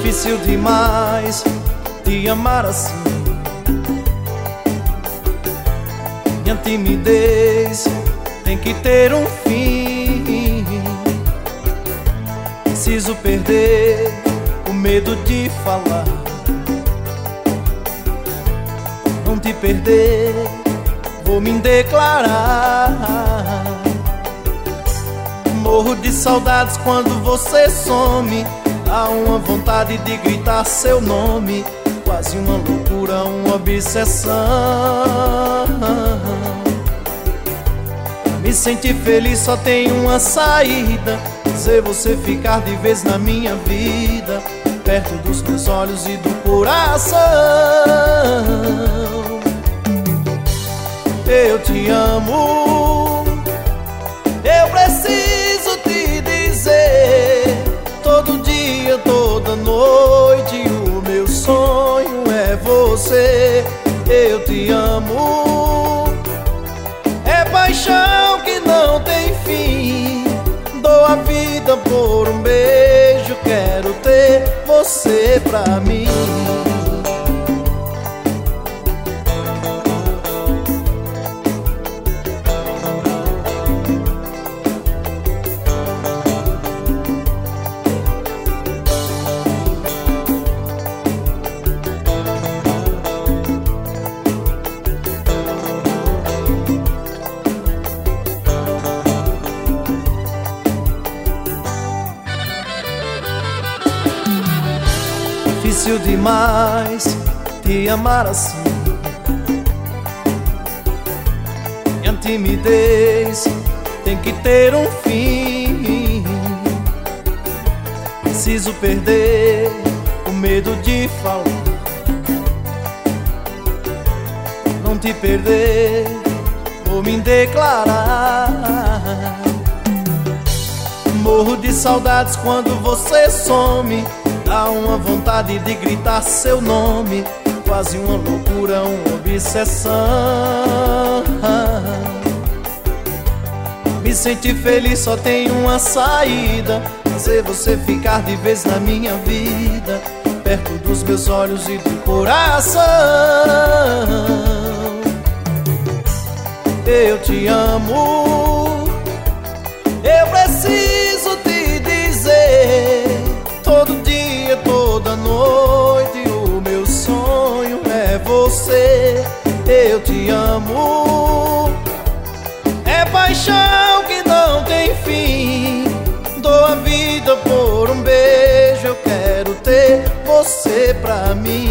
Difícil demais te amar assim. Minha timidez tem que ter um fim. Preciso perder o medo de falar. Não te perder, vou me declarar. Morro de saudades quando você some. Há uma vontade de gritar seu nome, quase uma loucura, uma obsessão. Pra me sentir feliz só tem uma saída: fazer você ficar de vez na minha vida, perto dos meus olhos e do coração. Eu te amo, eu preciso te dizer. Todo dia, toda noite, o meu sonho é você. Eu te amo, é paixão que não tem fim. Dou a vida por um beijo, quero ter você pra mim. Difícil demais te amar assim. Minha timidez tem que ter um fim. Preciso perder o medo de falar. Não te perder, vou me declarar. Morro de saudades quando você some. Dá uma vontade de gritar seu nome, quase uma loucura, uma obsessão. Me sentir feliz só tem uma saída: fazer você ficar de vez na minha vida, perto dos meus olhos e do coração. Eu te amo, eu preciso te dizer. Todo dia, toda noite, o meu sonho é você. Eu te amo, é paixão que não tem fim. Dou a vida por um beijo, eu quero ter você pra mim.